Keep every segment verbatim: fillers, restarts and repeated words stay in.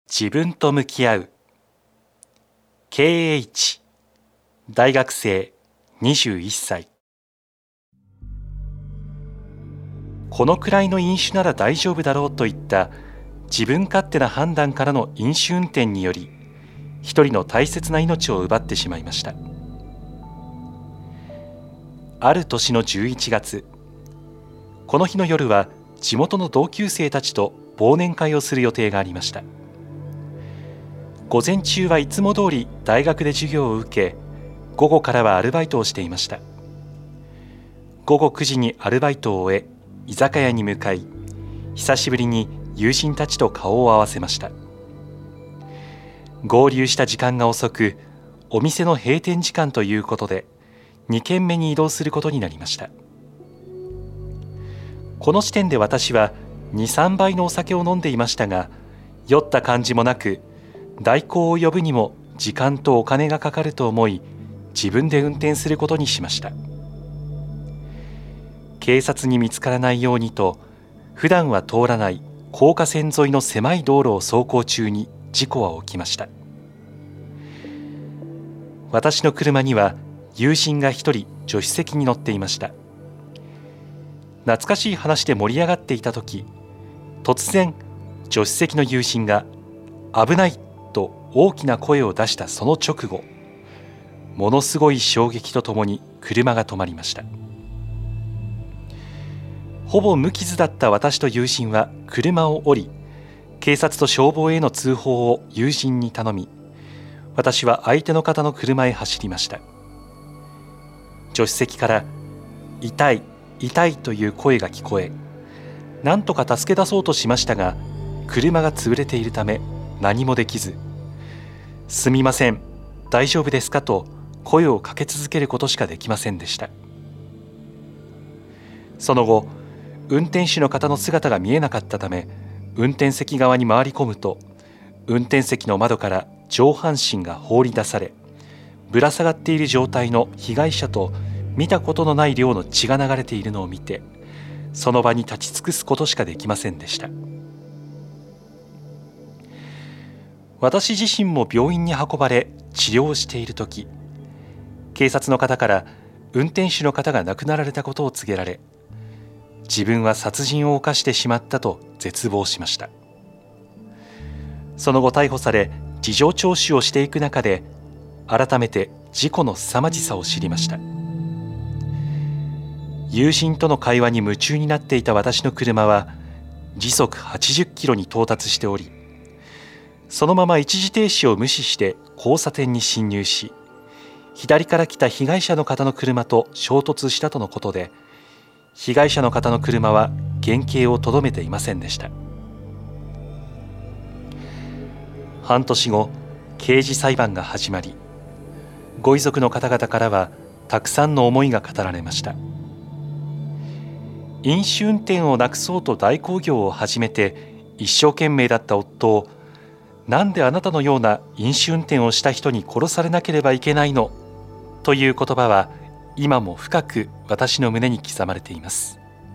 自分と向き合う ケーエイチ 大学生にじゅういっさい。このくらいの飲酒なら大丈夫だろうといった自分勝手な判断からの飲酒運転により、一人の大切な命を奪ってしまいました。ある年のじゅういちがつ、この日の夜は地元の同級生たちと忘年会をする予定がありました。午前中はいつも通り大学で授業を受け、午後からはアルバイトをしていました。午後くじにアルバイトを終え、居酒屋に向かい、久しぶりに友人たちと顔を合わせました。合流した時間が遅く、お店の閉店時間ということで、に軒目に移動することになりました。この時点で私はに、さんばいのお酒を飲んでいましたが、酔った感じもなく、代行を呼ぶにも時間とお金がかかると思い、自分で運転することにしました。警察に見つからないようにと、普段は通らない高架線沿いの狭い道路を走行中に事故は起きました。私の車には友人が一人助手席に乗っていました。懐かしい話で盛り上がっていた時、突然助手席の友人が危ないと大きな声を出したその直後、ものすごい衝撃とともに車が止まりました。ほぼ無傷だった私と友人は車を降り、警察と消防への通報を友人に頼み、私は相手の方の車へ走りました。助手席から痛い痛いという声が聞こえ、何とか助け出そうとしましたが、車が潰れているため何もできず、すみません、大丈夫ですかと声をかけ続けることしかできませんでした。その後、運転手の方の姿が見えなかったため、運転席側に回り込むと、運転席の窓から上半身が放り出され、ぶら下がっている状態の被害者と見たことのない量の血が流れているのを見て、その場に立ち尽くすことしかできませんでした。私自身も病院に運ばれ治療をしているとき、警察の方から運転手の方が亡くなられたことを告げられ、自分は殺人を犯してしまったと絶望しました。その後逮捕され事情聴取をしていく中で、改めて事故の凄まじさを知りました。友人との会話に夢中になっていた私の車は時速はちじゅっキロに到達しており、そのまま一時停止を無視して交差点に進入し、左から来た被害者の方の車と衝突したとのことで、被害者の方の車は原形をとどめていませんでした。半年後、刑事裁判が始まり、ご遺族の方々からはたくさんの思いが語られました。飲酒運転をなくそうと代行業を始めて一生懸命だった夫を、なんであなたのような飲酒運転をした人に殺されなければいけないのという言葉は今も深く私の胸に刻まれています。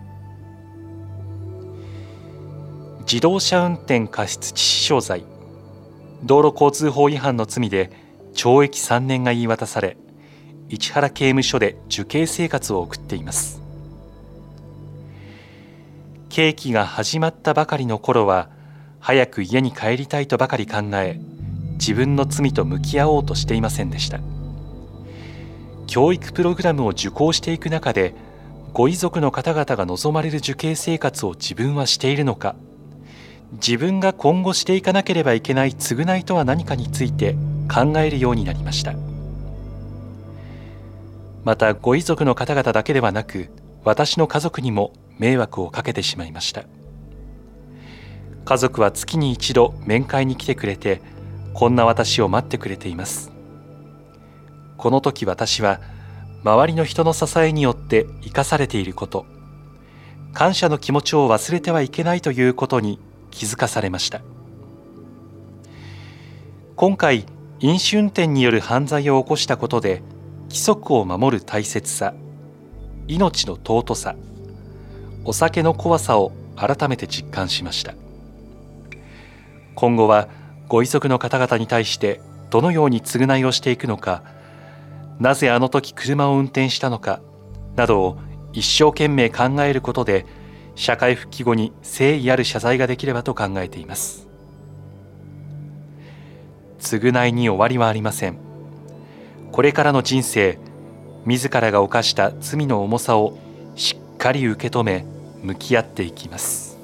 自動車運転過失致死傷罪、道路交通法違反の罪で懲役さんねんが言い渡され、市原刑務所で受刑生活を送っています。刑期が始まったばかりの頃は、早く家に帰りたいとばかり考え、自分の罪と向き合おうとしていませんでした。教育プログラムを受講していく中で、ご遺族の方々が望まれる受刑生活を自分はしているのか、自分が今後していかなければいけない償いとは何かについて考えるようになりました。またご遺族の方々だけではなく、私の家族にも迷惑をかけてしまいました。家族は月に一度面会に来てくれて、こんな私を待ってくれています。この時私は周りの人の支えによって生かされていること、感謝の気持ちを忘れてはいけないということに気づかされました。今回飲酒運転による犯罪を起こしたことで、規則を守る大切さ、命の尊さ、お酒の怖さを改めて実感しました。今後はご遺族の方々に対してどのように償いをしていくのか、なぜあの時車を運転したのかなどを一生懸命考えることで、社会復帰後に誠意ある謝罪ができればと考えています。償いに終わりはありません。これからの人生、自らが犯した罪の重さをしっかり受け止め、向き合っていきます。